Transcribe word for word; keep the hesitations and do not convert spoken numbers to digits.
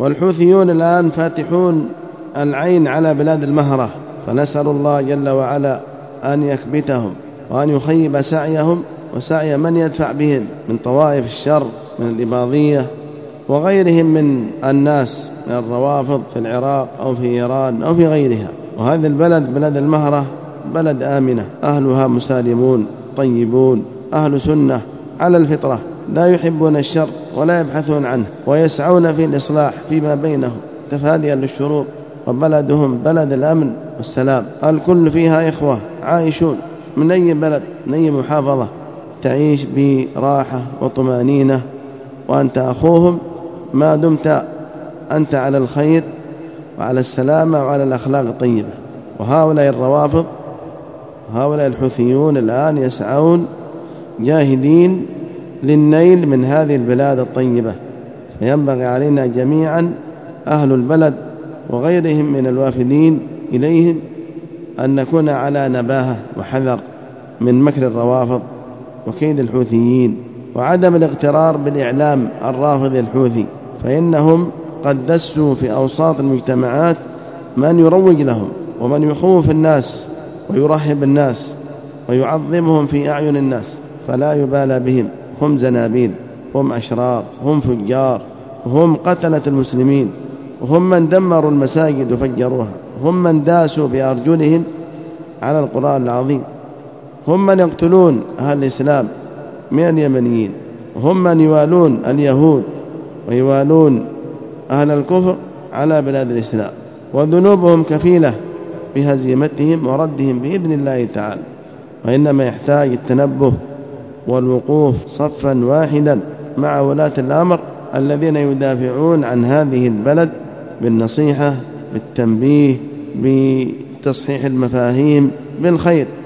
والحوثيون الآن فاتحون العين على بلاد المهرة، فنسأل الله جل وعلا أن يكبتهم وأن يخيب سعيهم وسعي من يدفع بهم من طوائف الشر من الإباضية وغيرهم من الناس من الروافض في العراق أو في إيران أو في غيرها. وهذه البلد بلد المهرة بلد آمنة، أهلها مسالمون طيبون، أهل سنة على الفطرة، لا يحبون الشر ولا يبحثون عنه ويسعون في الإصلاح فيما بينهم تفاديا للشرور، وبلدهم بلد الأمن والسلام، الكل فيها إخوة عايشون. من أي بلد من أي محافظة تعيش براحة وطمانينة وأنت أخوهم ما دمت أنت على الخير وعلى السلامة وعلى الأخلاق الطيبة. وهؤلاء الروافض هؤلاء الحوثيون الآن يسعون جاهدين للنيل من هذه البلاد الطيبة، فينبغي علينا جميعا أهل البلد وغيرهم من الوافدين إليهم أن نكون على نباهة وحذر من مكر الروافض وكيد الحوثيين، وعدم الاغترار بالإعلام الرافض الحوثي، فإنهم قد دسوا في أوساط المجتمعات من يروج لهم ومن يخوف الناس ويرحب الناس ويعظمهم في أعين الناس، فلا يبالى بهم. هم زنابيل، هم أشرار، هم فجار، هم قتلة المسلمين، هم من دمروا المساجد وفجروها، هم من داسوا بأرجلهم على القرآن العظيم، هم من يقتلون أهل الإسلام من اليمنيين، هم من يوالون اليهود ويوالون أهل الكفر على بلاد الإسلام، وذنوبهم كفيلة بهزيمتهم وردهم بإذن الله تعالى. وإنما يحتاج التنبه والوقوف صفا واحدا مع ولاة الأمر الذين يدافعون عن هذه البلد بالنصيحة بالتنبيه بتصحيح المفاهيم بالخير.